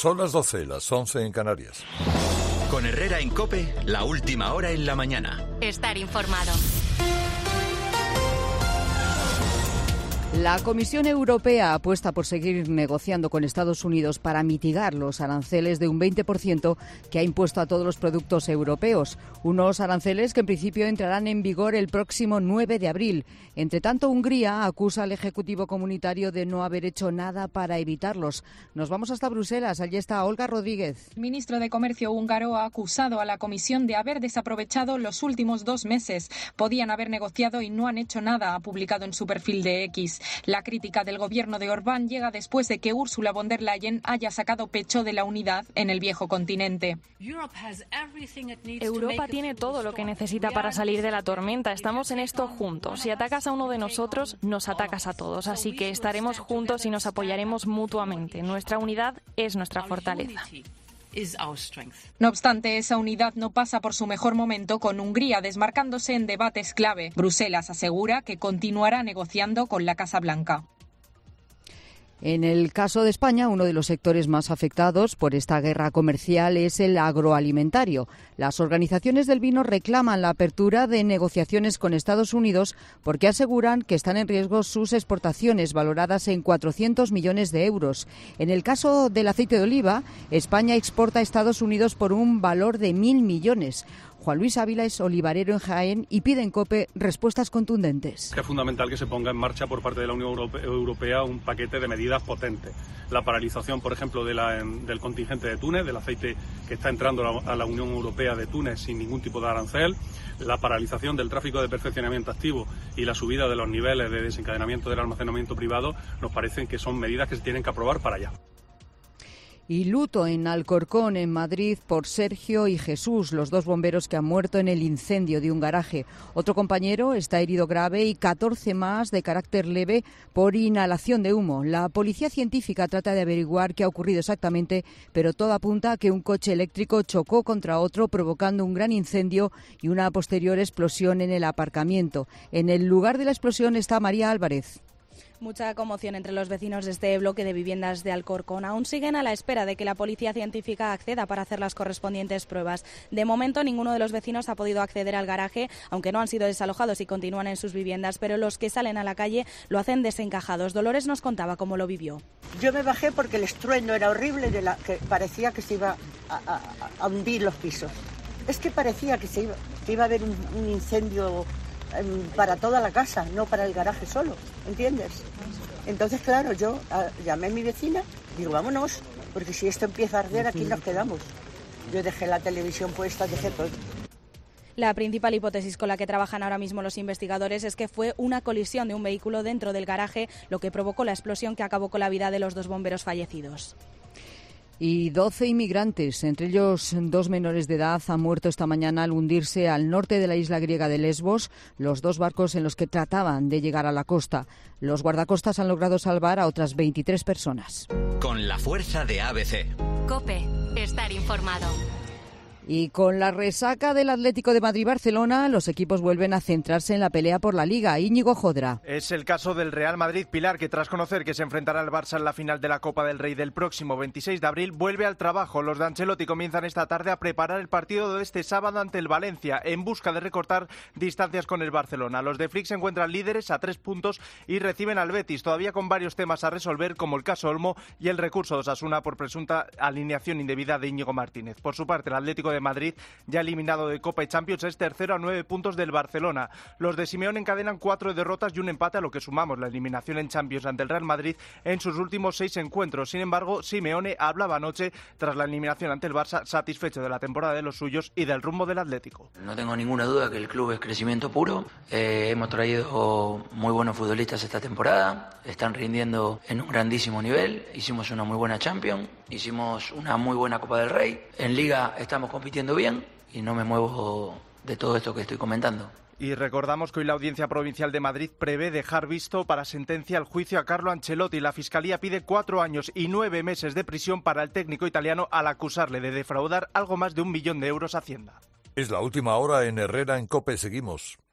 Son las 12, las 11 en Canarias. Con Herrera en COPE, la última hora en la mañana. Estar informado. La Comisión Europea apuesta por seguir negociando con Estados Unidos para mitigar los aranceles de un 20% que ha impuesto a todos los productos europeos. Unos aranceles que en principio entrarán en vigor el próximo 9 de abril. Entre tanto, Hungría acusa al Ejecutivo Comunitario de no haber hecho nada para evitarlos. Nos vamos hasta Bruselas. Allí está Olga Rodríguez. El ministro de Comercio húngaro ha acusado a la Comisión de haber desaprovechado los últimos 2 meses. Podían haber negociado y no han hecho nada, ha publicado en su perfil de X. La crítica del gobierno de Orbán llega después de que Ursula von der Leyen haya sacado pecho de la unidad en el viejo continente. Europa tiene todo lo que necesita para salir de la tormenta. Estamos en esto juntos. Si atacas a uno de nosotros, nos atacas a todos. Así que estaremos juntos y nos apoyaremos mutuamente. Nuestra unidad es nuestra fortaleza. No obstante, esa unidad no pasa por su mejor momento, con Hungría desmarcándose en debates clave. Bruselas asegura que continuará negociando con la Casa Blanca. En el caso de España, uno de los sectores más afectados por esta guerra comercial es el agroalimentario. Las organizaciones del vino reclaman la apertura de negociaciones con Estados Unidos porque aseguran que están en riesgo sus exportaciones, valoradas en 400 millones de euros. En el caso del aceite de oliva, España exporta a Estados Unidos por un valor de 1.000 millones. Juan Luis Ávila es olivarero en Jaén y pide en COPE respuestas contundentes. Es fundamental que se ponga en marcha por parte de la Unión Europea un paquete de medidas potentes. La paralización, por ejemplo, del contingente de Túnez, del aceite que está entrando a la Unión Europea de Túnez sin ningún tipo de arancel, la paralización del tráfico de perfeccionamiento activo y la subida de los niveles de desencadenamiento del almacenamiento privado nos parecen que son medidas que se tienen que aprobar para allá. Y luto en Alcorcón, en Madrid, por Sergio y Jesús, los 2 bomberos que han muerto en el incendio de un garaje. Otro compañero está herido grave y 14 más de carácter leve por inhalación de humo. La policía científica trata de averiguar qué ha ocurrido exactamente, pero todo apunta a que un coche eléctrico chocó contra otro, provocando un gran incendio y una posterior explosión en el aparcamiento. En el lugar de la explosión está María Álvarez. Mucha conmoción entre los vecinos de este bloque de viviendas de Alcorcón. Aún siguen a la espera de que la policía científica acceda para hacer las correspondientes pruebas. De momento, ninguno de los vecinos ha podido acceder al garaje, aunque no han sido desalojados y continúan en sus viviendas, pero los que salen a la calle lo hacen desencajados. Dolores nos contaba cómo lo vivió. Yo me bajé porque el estruendo era horrible, que parecía que se iba a hundir los pisos. Es que parecía que iba a haber un incendio para toda la casa, no para el garaje solo, ¿entiendes? Entonces, claro, yo llamé a mi vecina, digo, vámonos, porque si esto empieza a arder, aquí nos quedamos. Yo dejé la televisión puesta, dejé todo. La principal hipótesis con la que trabajan ahora mismo los investigadores es que fue una colisión de un vehículo dentro del garaje lo que provocó la explosión que acabó con la vida de los 2 bomberos fallecidos. Y 12 inmigrantes, entre ellos 2 menores de edad, han muerto esta mañana al hundirse al norte de la isla griega de Lesbos los 2 barcos en los que trataban de llegar a la costa. Los guardacostas han logrado salvar a otras 23 personas. Con la fuerza de ABC. COPE. Estar informado. Y con la resaca del Atlético de Madrid-Barcelona, los equipos vuelven a centrarse en la pelea por la Liga. Íñigo Jodra. Es el caso del Real Madrid, Pilar, que tras conocer que se enfrentará al Barça en la final de la Copa del Rey del próximo 26 de abril, vuelve al trabajo. Los de Ancelotti comienzan esta tarde a preparar el partido de este sábado ante el Valencia, en busca de recortar distancias con el Barcelona. Los de Flick se encuentran líderes a 3 puntos y reciben al Betis, todavía con varios temas a resolver, como el caso Olmo y el recurso de Osasuna por presunta alineación indebida de Íñigo Martínez. Por su parte, el Atlético de Madrid, ya eliminado de Copa y Champions, es tercero a 9 puntos del Barcelona. Los de Simeone encadenan 4 derrotas y un empate, a lo que sumamos la eliminación en Champions ante el Real Madrid en sus últimos 6 encuentros. Sin embargo, Simeone hablaba anoche, tras la eliminación ante el Barça, satisfecho de la temporada de los suyos y del rumbo del Atlético. No tengo ninguna duda que el club es crecimiento puro. Hemos traído muy buenos futbolistas esta temporada, están rindiendo en un grandísimo nivel. Hicimos una muy buena Champions, hicimos una muy buena Copa del Rey. En Liga estamos compitiendo bien y no me muevo de todo esto que estoy comentando. Y recordamos que hoy la Audiencia Provincial de Madrid prevé dejar visto para sentencia el juicio a Carlo Ancelotti. La Fiscalía pide 4 años y 9 meses de prisión para el técnico italiano al acusarle de defraudar algo más de 1 millón de euros a Hacienda. Es la última hora en Herrera en COPE. Seguimos.